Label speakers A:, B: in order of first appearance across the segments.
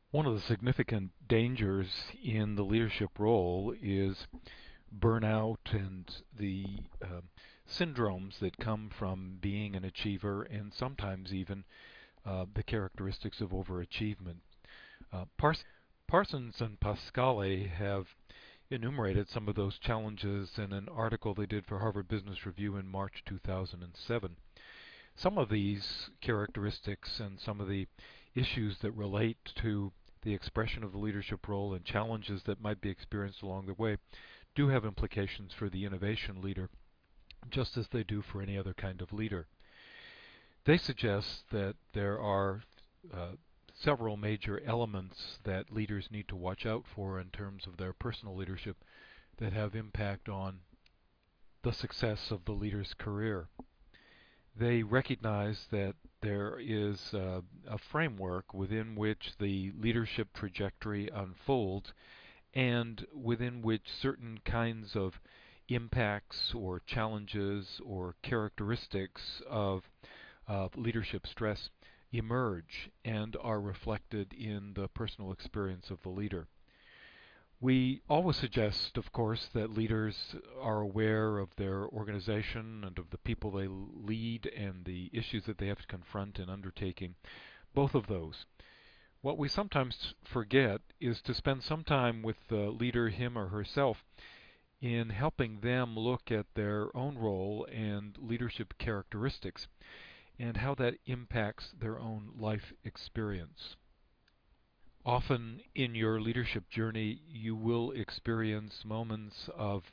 A: One of the significant dangers in the leadership role is burnout and the syndromes that come from being an achiever, and sometimes even the characteristics of overachievement. Parsons and Pascale have enumerated some of those challenges in an article they did for Harvard Business Review in March 2007. Some of these characteristics and some of the issues that relate to the expression of the leadership role and challenges that might be experienced along the way do have implications for the innovation leader, just as they do for any other kind of leader. They suggest that there are uh, several major elements that leaders need to watch out for in terms of their personal leadership that have impact on the success of the leader's career. They recognize that there is a framework within which the leadership trajectory unfolds and within which certain kinds of impacts or challenges or characteristics of leadership stress emerge and are reflected in the personal experience of the leader. We always suggest, of course, that leaders are aware of their organization and of the people they lead and the issues that they have to confront in undertaking both of those. What we sometimes forget is to spend some time with the leader, him or herself, in helping them look at their own role and leadership characteristics and how that impacts their own life experience. Often in your leadership journey, you will experience moments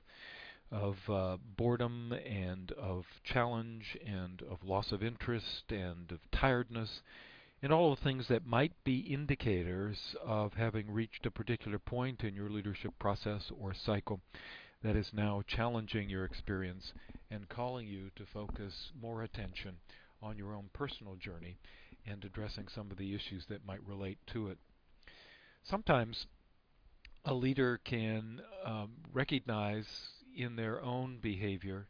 A: of boredom and of challenge and of loss of interest and of tiredness and all of the things that might be indicators of having reached a particular point in your leadership process or cycle that is now challenging your experience and calling you to focus more attention on your own personal journey and addressing some of the issues that might relate to it. Sometimes a leader can recognize in their own behavior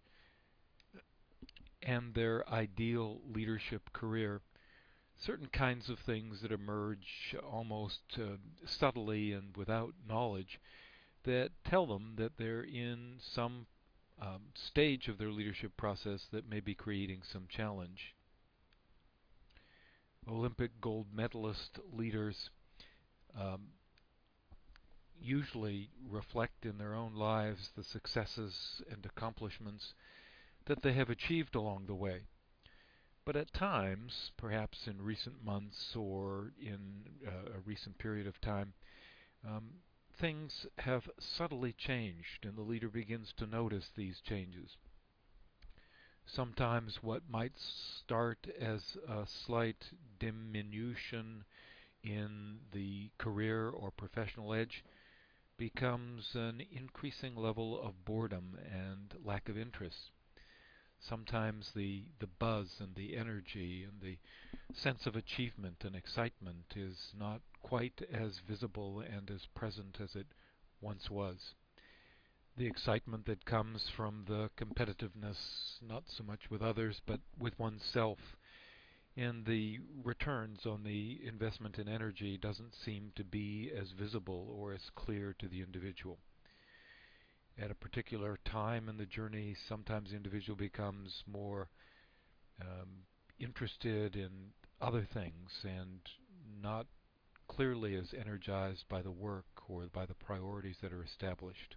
A: and their ideal leadership career certain kinds of things that emerge almost subtly and without knowledge that tell them that they're in some stage of their leadership process that may be creating some challenge. Olympic gold medalist leaders um, usually reflect in their own lives the successes and accomplishments that they have achieved along the way. But at times, perhaps in recent months or in a recent period of time, um, things have subtly changed, and the leader begins to notice these changes. Sometimes what might start as a slight diminution in the career or professional edge becomes an increasing level of boredom and lack of interest. Sometimes the buzz and the energy and the sense of achievement and excitement is not quite as visible and as present as it once was. The excitement that comes from the competitiveness, not so much with others, but with oneself, and the returns on the investment in energy doesn't seem to be as visible or as clear to the individual. At a particular time in the journey, sometimes the individual becomes more um, interested in other things and not clearly as energized by the work or by the priorities that are established.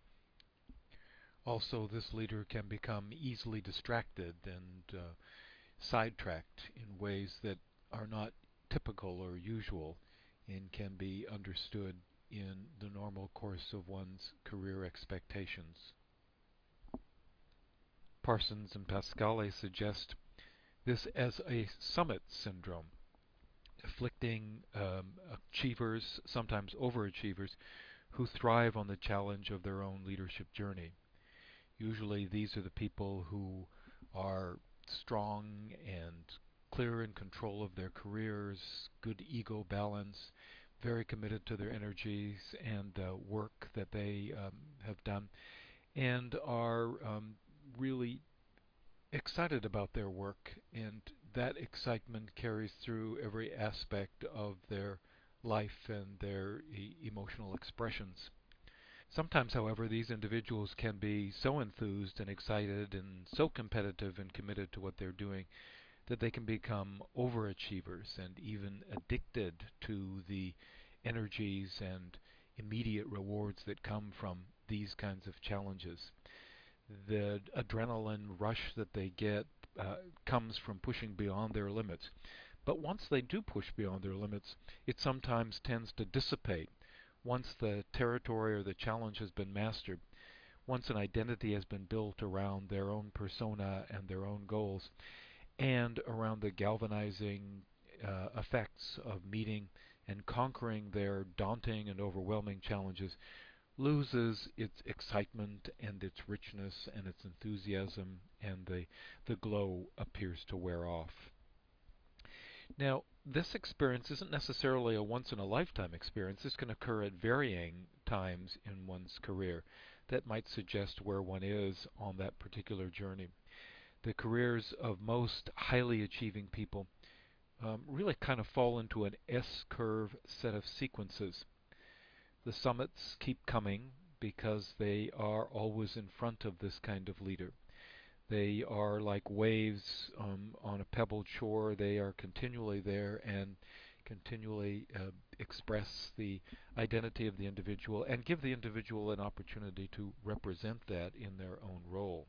A: Also, this leader can become easily distracted and sidetracked in ways that are not typical or usual and can be understood in the normal course of one's career expectations. Parsons and Pascale suggest this as a summit syndrome, afflicting achievers, sometimes overachievers, who thrive on the challenge of their own leadership journey. Usually, these are the people who are strong and clear in control of their careers, good ego balance, very committed to their energies and work that they have done, and are really excited about their work, and that excitement carries through every aspect of their life and their emotional expressions. Sometimes, however, these individuals can be so enthused and excited and so competitive and committed to what they're doing that they can become overachievers and even addicted to the energies and immediate rewards that come from these kinds of challenges. The adrenaline rush that they get comes from pushing beyond their limits. But once they do push beyond their limits, it sometimes tends to dissipate. Once the territory or the challenge has been mastered, once an identity has been built around their own persona and their own goals, and around the galvanizing effects of meeting and conquering their daunting and overwhelming challenges, loses its excitement and its richness and its enthusiasm, and the glow appears to wear off. Now, this experience isn't necessarily a once-in-a-lifetime experience. This can occur at varying times in one's career that might suggest where one is on that particular journey. The careers of most highly achieving people really kind of fall into an S-curve set of sequences. The summits keep coming because they are always in front of this kind of leader. They are like waves on a pebbled shore. They are continually there and continually express the identity of the individual and give the individual an opportunity to represent that in their own role.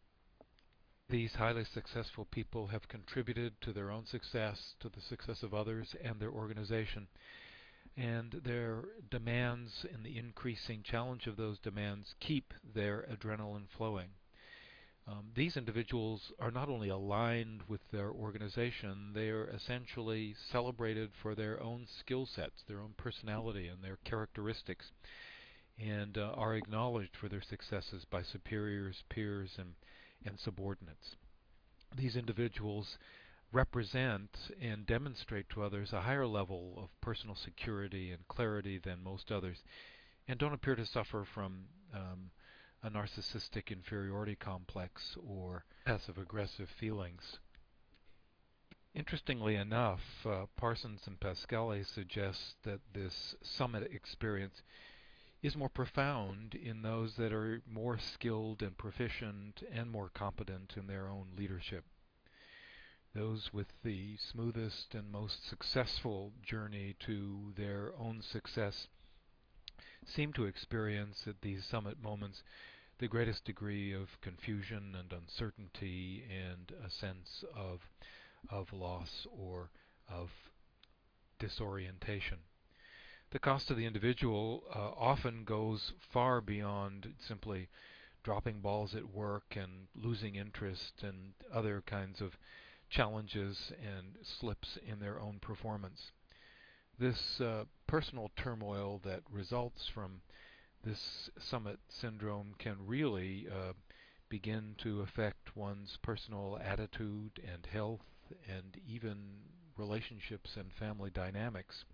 A: These highly successful people have contributed to their own success, to the success of others and their organization, and their demands and the increasing challenge of those demands keep their adrenaline flowing. These individuals are not only aligned with their organization, they are essentially celebrated for their own skill sets, their own personality, and their characteristics, and are acknowledged for their successes by superiors, peers, and subordinates. These individuals represent and demonstrate to others a higher level of personal security and clarity than most others, and don't appear to suffer from a narcissistic inferiority complex or passive-aggressive feelings. Interestingly enough, Parsons and Pascali suggest that this summit experience is more profound in those that are more skilled and proficient and more competent in their own leadership. Those with the smoothest and most successful journey to their own success seem to experience at these summit moments the greatest degree of confusion and uncertainty and a sense of loss or of disorientation. The cost to the individual often goes far beyond simply dropping balls at work and losing interest and other kinds of challenges and slips in their own performance. This personal turmoil that results from this summit syndrome can really begin to affect one's personal attitude and health and even relationships and family dynamics.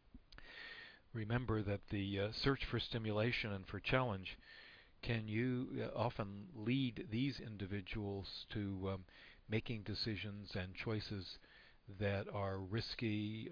A: Remember that the search for stimulation and for challenge can you often lead these individuals to making decisions and choices that are risky,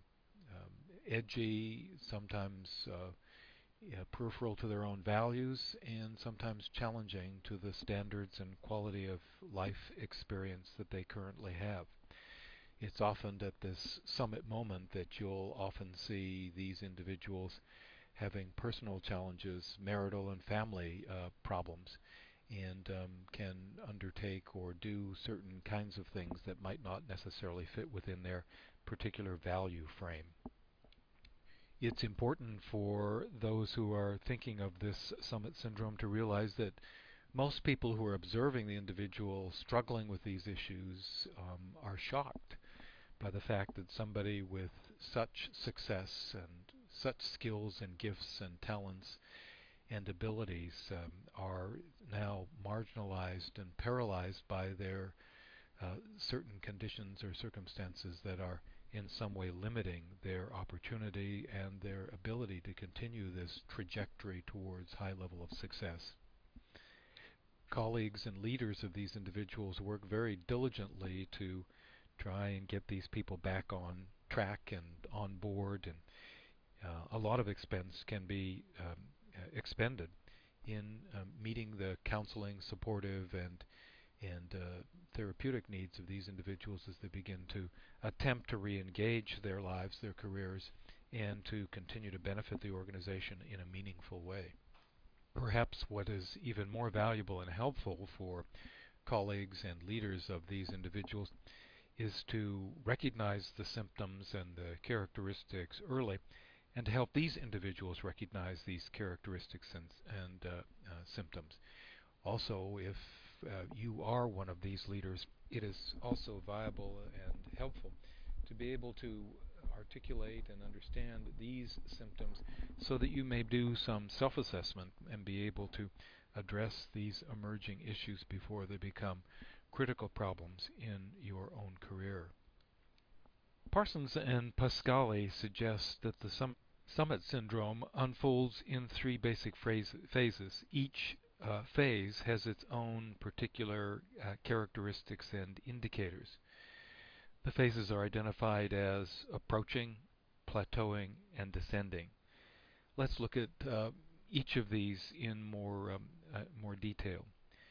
A: edgy, sometimes peripheral to their own values, and sometimes challenging to the standards and quality of life experience that they currently have. It's often at this summit moment that you'll often see these individuals having personal challenges, marital and family problems, and can undertake or do certain kinds of things that might not necessarily fit within their particular value frame. It's important for those who are thinking of this summit syndrome to realize that most people who are observing the individual struggling with these issues are shocked by the fact that somebody with such success and such skills and gifts and talents and abilities are now marginalized and paralyzed by their certain conditions or circumstances that are in some way limiting their opportunity and their ability to continue this trajectory towards high level of success. Colleagues and leaders of these individuals work very diligently to try and get these people back on track and on board, and a lot of expense can be expended in meeting the counseling, supportive, and therapeutic needs of these individuals as they begin to attempt to re-engage their lives, their careers, and to continue to benefit the organization in a meaningful way. Perhaps what is even more valuable and helpful for colleagues and leaders of these individuals is to recognize the symptoms and the characteristics early, and to help these individuals recognize these characteristics and symptoms. Also, if you are one of these leaders, it is also viable and helpful to be able to articulate and understand these symptoms so that you may do some self-assessment and be able to address these emerging issues before they become critical problems in your own career. Parsons and Pascali suggest that the summit syndrome unfolds in three basic phases. Each phase has its own particular characteristics and indicators. The phases are identified as approaching, plateauing, and descending. Let's look at each of these in more detail.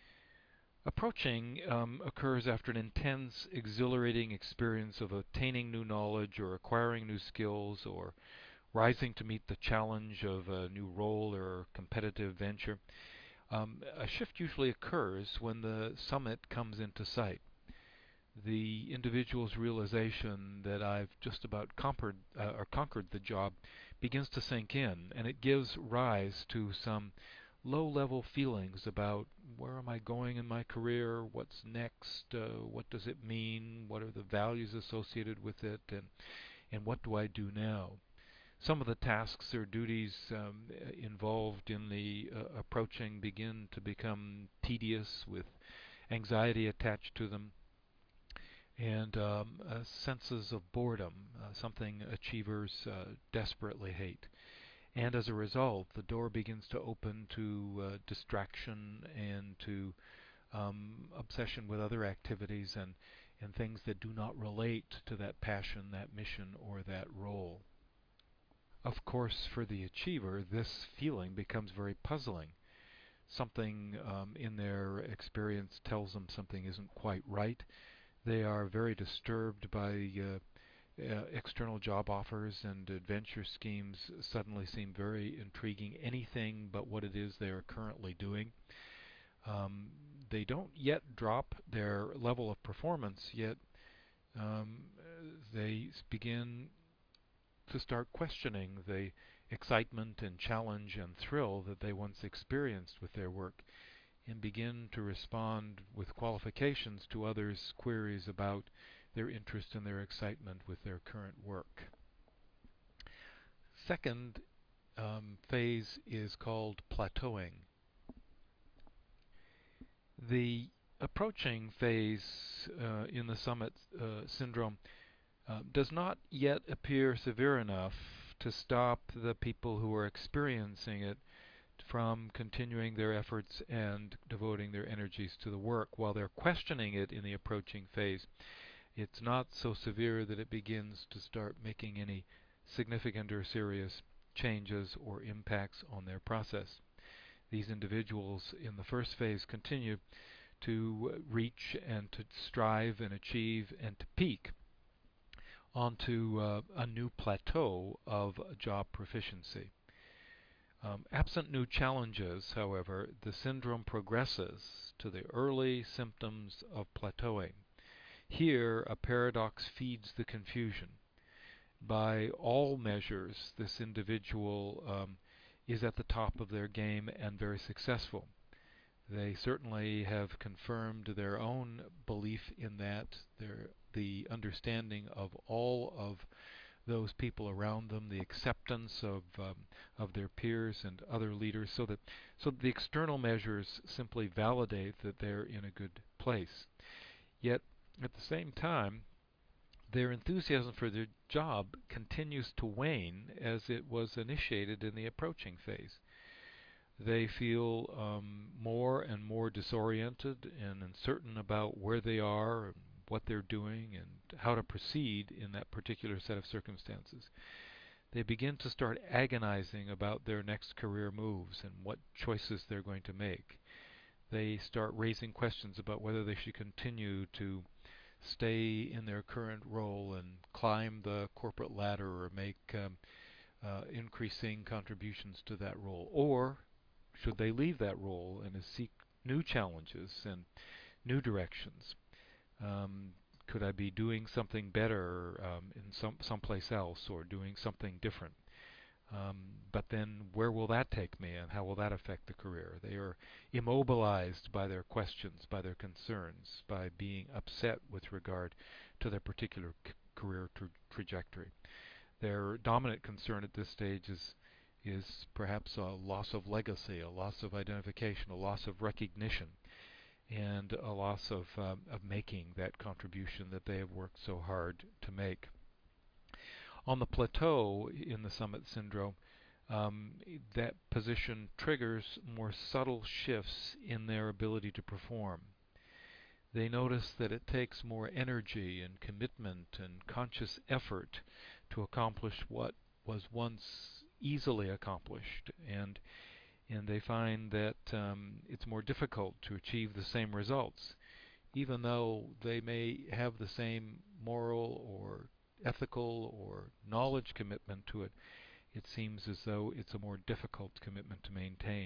A: Approaching occurs after an intense, exhilarating experience of attaining new knowledge or acquiring new skills or rising to meet the challenge of a new role or competitive venture. A shift usually occurs when the summit comes into sight. The individual's realization that I've just about conquered the job begins to sink in, and it gives rise to some low-level feelings about where am I going in my career, what's next, what does it mean, what are the values associated with it, and what do I do now. Some of the tasks or duties involved in the approaching begin to become tedious with anxiety attached to them, and senses of boredom, something achievers desperately hate. And as a result, the door begins to open to distraction and to obsession with other activities and things that do not relate to that passion, that mission, or that role. Of course, for the achiever, this feeling becomes very puzzling. Something in their experience tells them something isn't quite right. They are very disturbed by external job offers, and adventure schemes suddenly seem very intriguing, anything but what it is they are currently doing. They don't yet drop their level of performance, yet they begin to start questioning the excitement and challenge and thrill that they once experienced with their work, and begin to respond with qualifications to others' queries about their interest and their excitement with their current work. Second phase is called plateauing. The approaching phase in the summit syndrome does not yet appear severe enough to stop the people who are experiencing it from continuing their efforts and devoting their energies to the work. While they're questioning it in the approaching phase, it's not so severe that it begins to start making any significant or serious changes or impacts on their process. These individuals in the first phase continue to reach and to strive and achieve and to peak onto a new plateau of job proficiency. Absent new challenges, however, the syndrome progresses to the early symptoms of plateauing. Here, a paradox feeds the confusion. By all measures, this individual is at the top of their game and very successful. They certainly have confirmed their own belief in that, the understanding of all of those people around them, the acceptance of their peers and other leaders, so that the external measures simply validate that they're in a good place. Yet, at the same time, their enthusiasm for their job continues to wane as it was initiated in the approaching phase. They feel more and more disoriented and uncertain about where they are and what they're doing and how to proceed in that particular set of circumstances. They begin to start agonizing about their next career moves and what choices they're going to make. They start raising questions about whether they should continue to stay in their current role and climb the corporate ladder or make increasing contributions to that role, or should they leave that role and seek new challenges and new directions? Um, could I be doing something better in someplace else, or doing something different? But then where will that take me, and how will that affect the career? They are immobilized by their questions, by their concerns, by being upset with regard to their particular career trajectory. Their dominant concern at this stage is perhaps a loss of legacy, a loss of identification, a loss of recognition, and a loss of making that contribution that they have worked so hard to make. On the plateau in the summit syndrome, that position triggers more subtle shifts in their ability to perform. They notice that it takes more energy and commitment and conscious effort to accomplish what was once easily accomplished, and they find that it's more difficult to achieve the same results, even though they may have the same moral or ethical or knowledge commitment to it. It seems as though it's a more difficult commitment to maintain.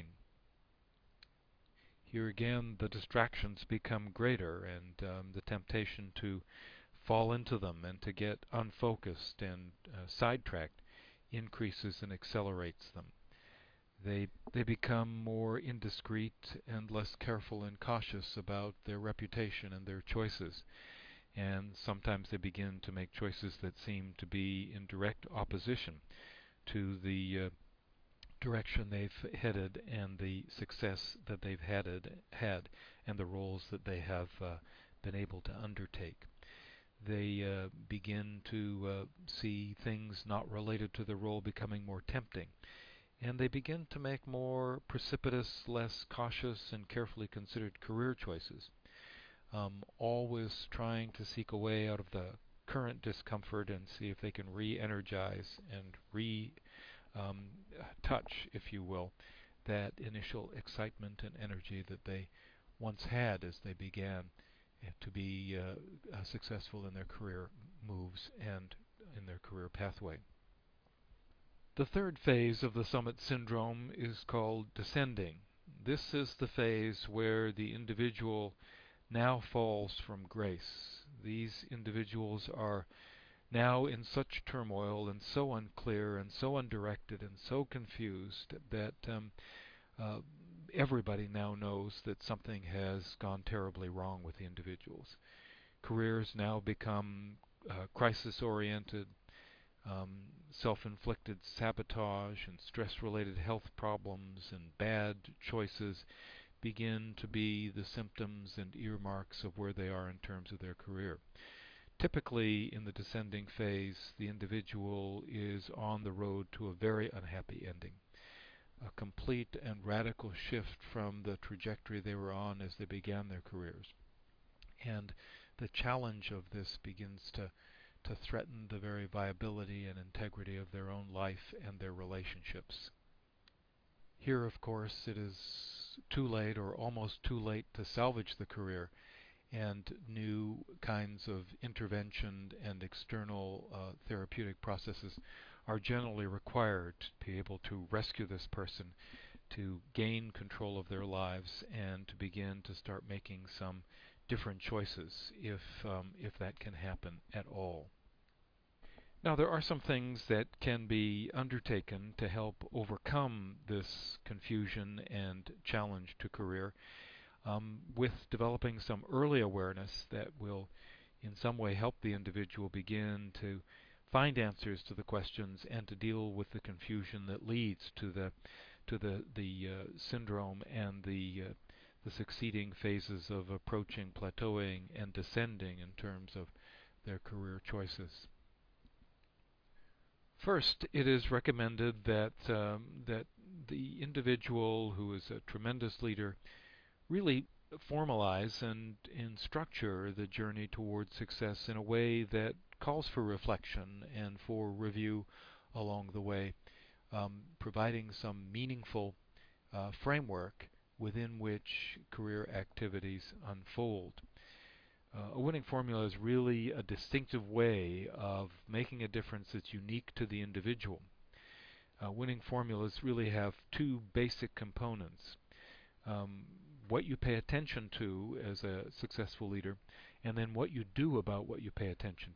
A: Here again, the distractions become greater, and the temptation to fall into them and to get unfocused and sidetracked increases and accelerates them. They become more indiscreet and less careful and cautious about their reputation and their choices. And sometimes they begin to make choices that seem to be in direct opposition to the direction they've headed and the success that they've had and the roles that they have been able to undertake. They begin to see things not related to the role becoming more tempting, and they begin to make more precipitous, less cautious, and carefully considered career choices, always trying to seek a way out of the current discomfort and see if they can re-energize and touch, if you will, that initial excitement and energy that they once had as they began to be successful in their career moves and in their career pathway. The third phase of the summit syndrome is called descending. This is the phase where the individual now falls from grace. These individuals are now in such turmoil and so unclear and so undirected and so confused that uh, everybody now knows that something has gone terribly wrong with the individuals. Careers now become crisis-oriented, self-inflicted sabotage and stress-related health problems and bad choices begin to be the symptoms and earmarks of where they are in terms of their career. Typically, in the descending phase, the individual is on the road to a very unhappy ending, a complete and radical shift from the trajectory they were on as they began their careers. And the challenge of this begins to threaten the very viability and integrity of their own life and their relationships. Here, of course, it is too late or almost too late to salvage the career, and new kinds of intervention and external therapeutic processes are generally required to be able to rescue this person, to gain control of their lives, and to begin to start making some different choices if that can happen at all. Now, there are some things that can be undertaken to help overcome this confusion and challenge to career, with developing some early awareness that will in some way help the individual begin to find answers to the questions and to deal with the confusion that leads to the syndrome and the succeeding phases of approaching plateauing and descending in terms of their career choices. First, it is recommended that the individual who is a tremendous leader really formalize and structure the journey towards success in a way that calls for reflection and for review along the way, providing some meaningful framework within which career activities unfold. A winning formula is really a distinctive way of making a difference that's unique to the individual. Winning formulas really have two basic components. Um, what you pay attention to as a successful leader, and then what you do about what you pay attention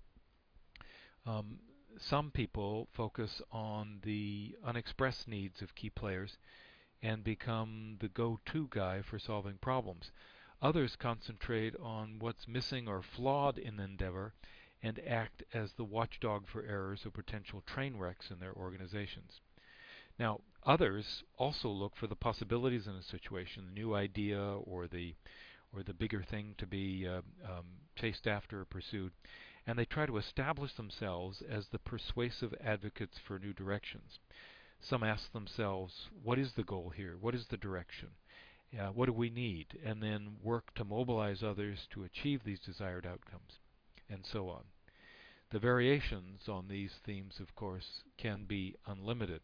A: to. Some people focus on the unexpressed needs of key players and become the go-to guy for solving problems. Others concentrate on what's missing or flawed in the endeavor and act as the watchdog for errors or potential train wrecks in their organizations. Now, others also look for the possibilities in a situation, the new idea or the bigger thing to be chased after or pursued, and they try to establish themselves as the persuasive advocates for new directions. Some ask themselves, what is the goal here? What is the direction? What do we need? And then work to mobilize others to achieve these desired outcomes, and so on. The variations on these themes, of course, can be unlimited.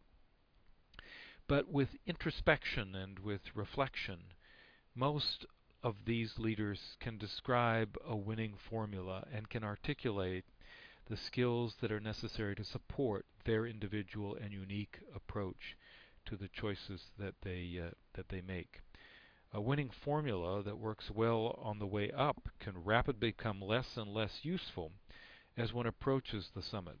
A: But with introspection and with reflection, most of these leaders can describe a winning formula and can articulate the skills that are necessary to support their individual and unique approach to the choices that they make. A winning formula that works well on the way up can rapidly become less and less useful as one approaches the summit.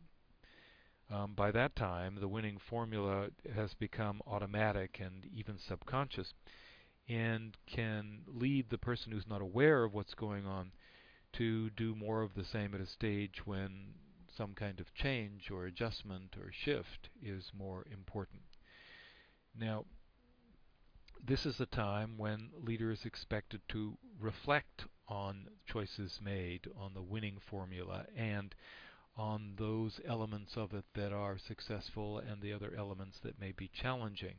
A: By that time, the winning formula has become automatic and even subconscious, and can lead the person who's not aware of what's going on to do more of the same at a stage when some kind of change or adjustment or shift is more important. Now, this is a time when leaders expected to reflect on choices made, on the winning formula, and on those elements of it that are successful and the other elements that may be challenging.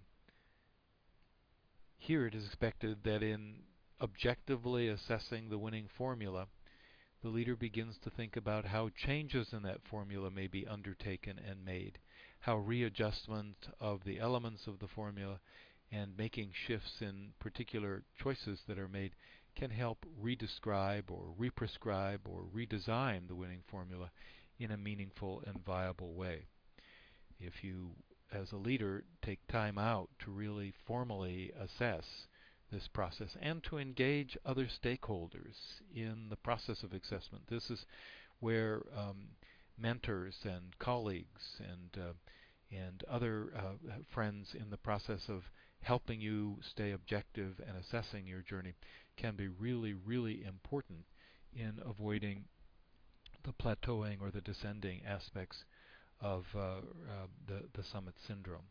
A: Here it is expected that in objectively assessing the winning formula, the leader begins to think about how changes in that formula may be undertaken and made, how readjustment of the elements of the formula and making shifts in particular choices that are made can help redescribe or represcribe or redesign the winning formula in a meaningful and viable way. If you, as a leader, take time out to really formally assess this process and to engage other stakeholders in the process of assessment. This is where mentors and colleagues and other friends in the process of helping you stay objective and assessing your journey can be really, really important in avoiding the plateauing or the descending aspects of the summit syndrome.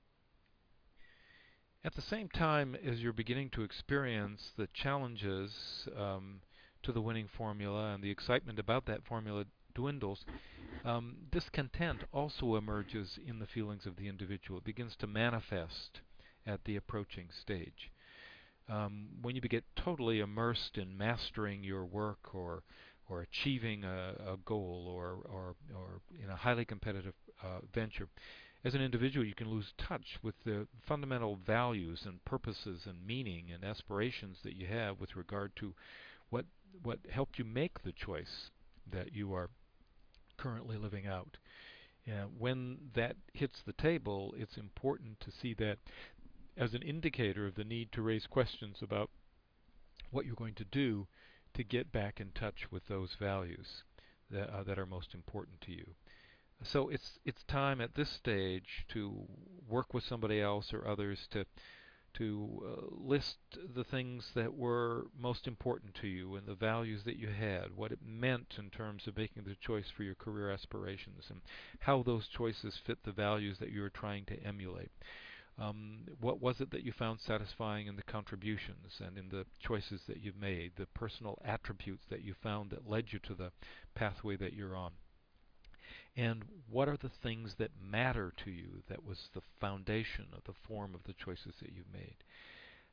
A: At the same time as you're beginning to experience the challenges to the winning formula and the excitement about that formula dwindles, discontent also emerges in the feelings of the individual. It begins to manifest at the approaching stage. When you get totally immersed in mastering your work or achieving a goal or in a highly competitive venture, as an individual you can lose touch with the fundamental values and purposes and meaning and aspirations that you have with regard to what helped you make the choice that you are currently living out. When that hits the table, it's important to see that as an indicator of the need to raise questions about what you're going to do to get back in touch with those values that are most important to you. So it's time at this stage to work with somebody else or others to list the things that were most important to you and the values that you had, what it meant in terms of making the choice for your career aspirations, and how those choices fit the values that you were trying to emulate. What was it that you found satisfying in the contributions and in the choices that you've made, the personal attributes that you found that led you to the pathway that you're on? And what are the things that matter to you that was the foundation of the form of the choices that you've made?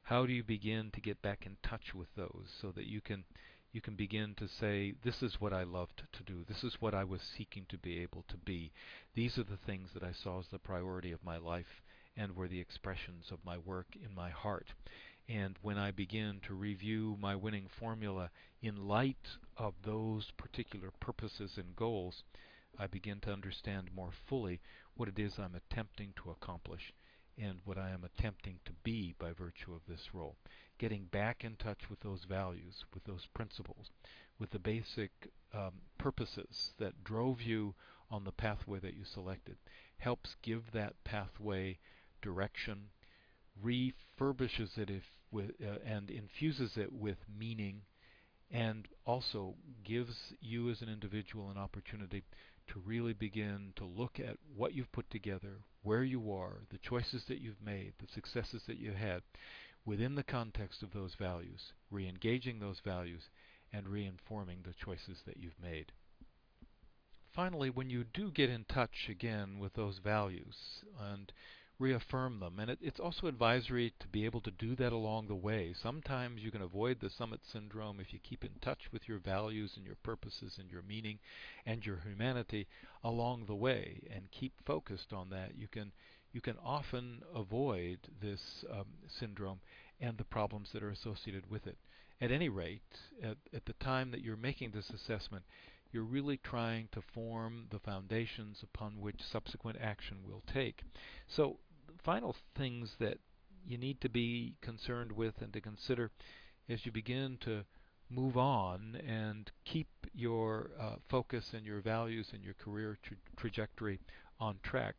A: How do you begin to get back in touch with those so that you can begin to say, this is what I loved to do. This is what I was seeking to be able to be. These are the things that I saw as the priority of my life and were the expressions of my work in my heart. And when I begin to review my winning formula in light of those particular purposes and goals, I begin to understand more fully what it is I'm attempting to accomplish and what I am attempting to be by virtue of this role. Getting back in touch with those values, with those principles, with the basic purposes that drove you on the pathway that you selected helps give that pathway direction, refurbishes it and infuses it with meaning, and also gives you as an individual an opportunity to really begin to look at what you've put together, where you are, the choices that you've made, the successes that you had within the context of those values, re-engaging those values and reinforming the choices that you've made. Finally, when you do get in touch again with those values and reaffirm them, and it's also advisory to be able to do that along the way. Sometimes you can avoid the summit syndrome if you keep in touch with your values and your purposes and your meaning and your humanity along the way and keep focused on that. You can often avoid this syndrome and the problems that are associated with it. At any rate, at the time that you're making this assessment, you're really trying to form the foundations upon which subsequent action will take. So, the final things that you need to be concerned with and to consider as you begin to move on and keep your focus and your values and your career trajectory on track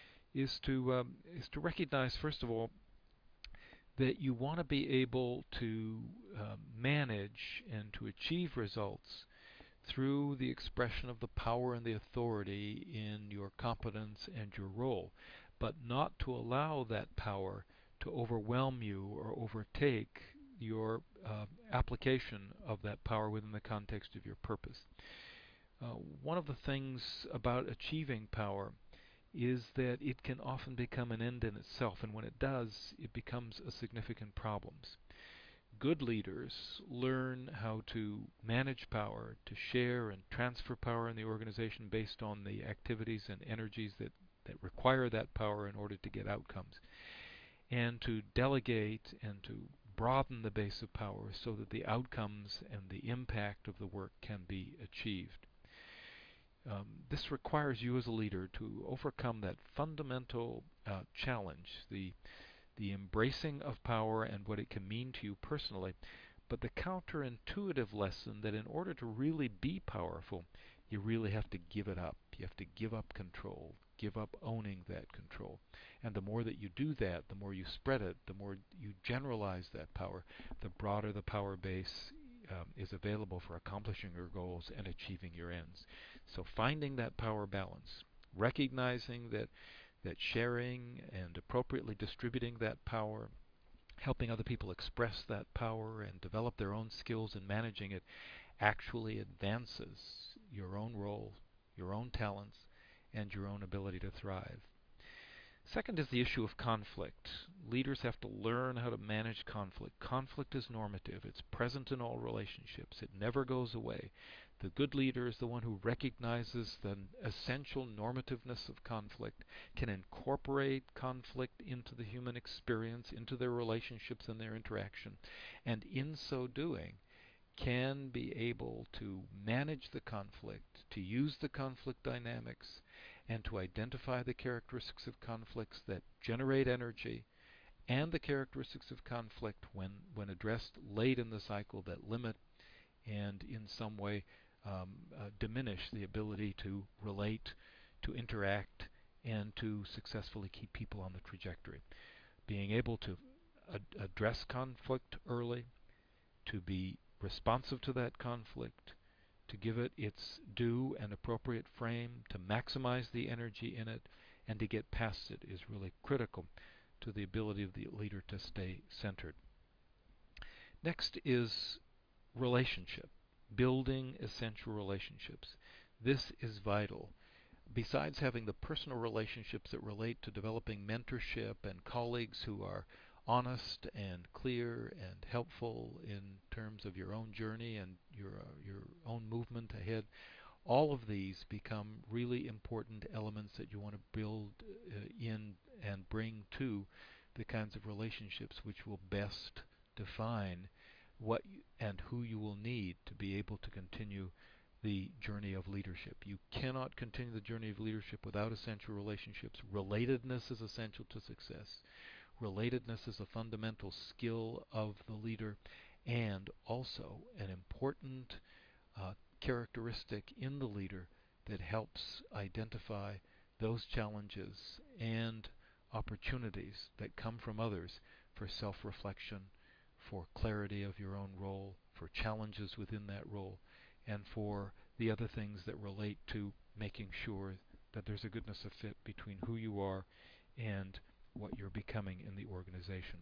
A: is to recognize, first of all, that you want to be able to manage and to achieve results through the expression of the power and the authority in your competence and your role, but not to allow that power to overwhelm you or overtake your application of that power within the context of your purpose. One of the things about achieving power is that it can often become an end in itself, and when it does, it becomes a significant problem. Good leaders learn how to manage power, to share and transfer power in the organization based on the activities and energies that require that power in order to get outcomes, and to delegate and to broaden the base of power so that the outcomes and the impact of the work can be achieved. This requires you as a leader to overcome that fundamental challenge, the embracing of power and what it can mean to you personally, but the counterintuitive lesson that in order to really be powerful, you really have to give it up. You have to give up control, give up owning that control. And the more that you do that, the more you spread it, the more you generalize that power, the broader the power base is available for accomplishing your goals and achieving your ends. So finding that power balance, recognizing that sharing and appropriately distributing that power, helping other people express that power and develop their own skills in managing it, actually advances your own role, your own talents, and your own ability to thrive. Second is the issue of conflict. Leaders have to learn how to manage conflict. Conflict is normative. It's present in all relationships. It never goes away. The good leader is the one who recognizes the essential normativeness of conflict, can incorporate conflict into the human experience, into their relationships and their interaction, and in so doing can be able to manage the conflict, to use the conflict dynamics, and to identify the characteristics of conflicts that generate energy and the characteristics of conflict when addressed late in the cycle that limit and in some way diminish the ability to relate, to interact, and to successfully keep people on the trajectory. Being able to address conflict early, to be responsive to that conflict, to give it its due and appropriate frame, to maximize the energy in it, and to get past it is really critical to the ability of the leader to stay centered. Next is relationship, building essential relationships. This is vital. Besides having the personal relationships that relate to developing mentorship and colleagues who are honest and clear and helpful in terms of your own journey and your own movement ahead. All of these become really important elements that you want to build in and bring to the kinds of relationships which will best define and who you will need to be able to continue the journey of leadership. You cannot continue the journey of leadership without essential relationships. Relatedness is essential to success. Relatedness is a fundamental skill of the leader, and also an important characteristic in the leader that helps identify those challenges and opportunities that come from others for self-reflection, for clarity of your own role, for challenges within that role, and for the other things that relate to making sure that there's a goodness of fit between who you are and what you're becoming in the organization.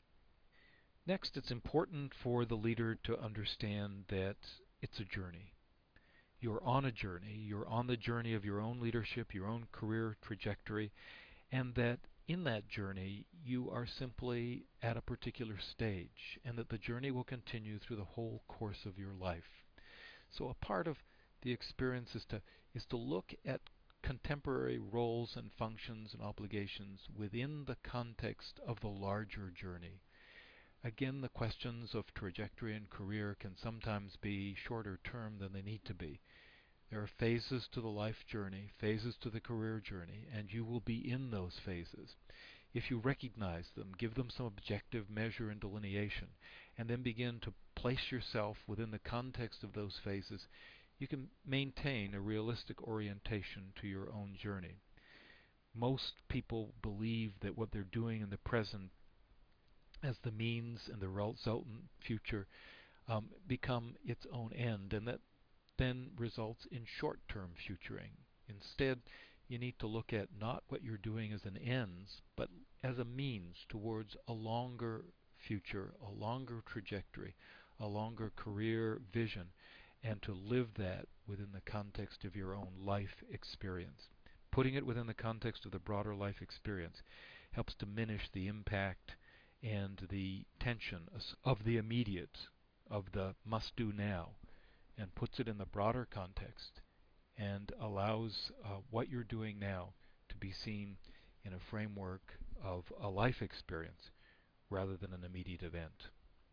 A: Next, it's important for the leader to understand that it's a journey. You're on a journey. You're on the journey of your own leadership, your own career trajectory, and that in that journey you are simply at a particular stage, and that the journey will continue through the whole course of your life. So a part of the experience is to look at contemporary roles and functions and obligations within the context of the larger journey. Again, the questions of trajectory and career can sometimes be shorter term than they need to be. There are phases to the life journey, phases to the career journey, and you will be in those phases. If you recognize them, give them some objective measure and delineation, and then begin to place yourself within the context of those phases, you can maintain a realistic orientation to your own journey. Most people believe that what they're doing in the present as the means and the resultant future become its own end, and that then results in short-term futuring. Instead, you need to look at not what you're doing as an ends, but as a means towards a longer future, a longer trajectory, a longer career vision, and to live that within the context of your own life experience. Putting it within the context of the broader life experience helps diminish the impact and the tension of the immediate, of the must-do now, and puts it in the broader context and allows what you're doing now to be seen in a framework of a life experience rather than an immediate event.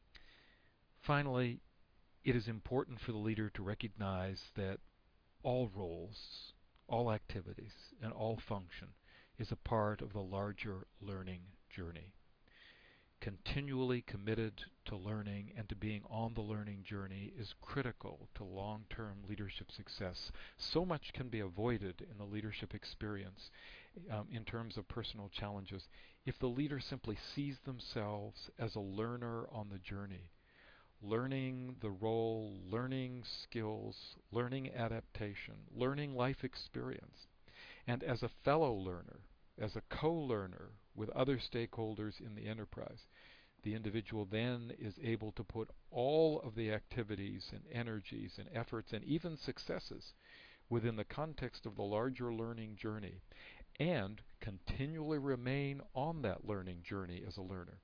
A: Finally, it is important for the leader to recognize that all roles, all activities, and all function is a part of the larger learning journey. Continually committed to learning and to being on the learning journey is critical to long-term leadership success. So much can be avoided in the leadership experience in terms of personal challenges if the leader simply sees themselves as a learner on the journey, learning the role, learning skills, learning adaptation, learning life experience, and as a fellow learner, as a co-learner with other stakeholders in the enterprise. The individual then is able to put all of the activities and energies and efforts and even successes within the context of the larger learning journey and continually remain on that learning journey as a learner.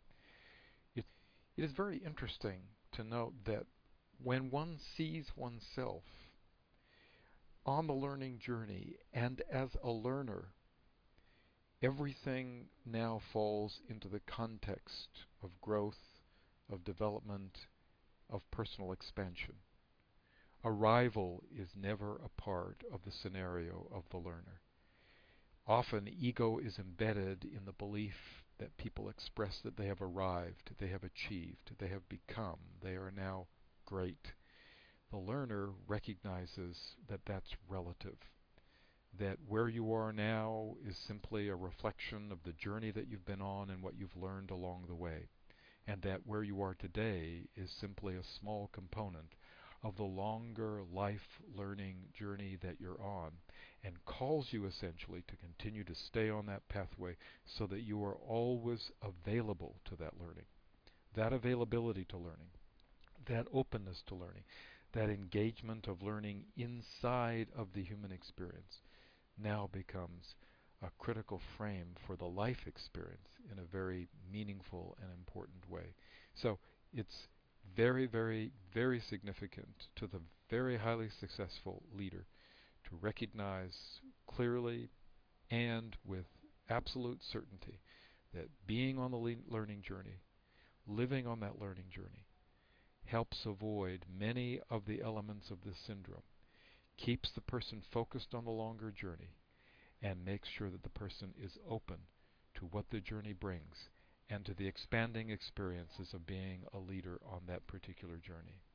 A: It is very interesting to note that when one sees oneself on the learning journey and as a learner, everything now falls into the context of growth, of development, of personal expansion. Arrival is never a part of the scenario of the learner. Often ego is embedded in the belief that people express that they have arrived, they have achieved, they have become, they are now great. The learner recognizes that that's relative, that where you are now is simply a reflection of the journey that you've been on and what you've learned along the way, and that where you are today is simply a small component of the longer life learning journey that you're on, and calls you essentially to continue to stay on that pathway so that you are always available to that learning. That availability to learning, that openness to learning, that engagement of learning inside of the human experience now becomes a critical frame for the life experience in a very meaningful and important way. So it's very, very, very significant to the very highly successful leader to recognize clearly and with absolute certainty that being on the learning journey, living on that learning journey, helps avoid many of the elements of this syndrome, keeps the person focused on the longer journey, and makes sure that the person is open to what the journey brings and to the expanding experiences of being a leader on that particular journey.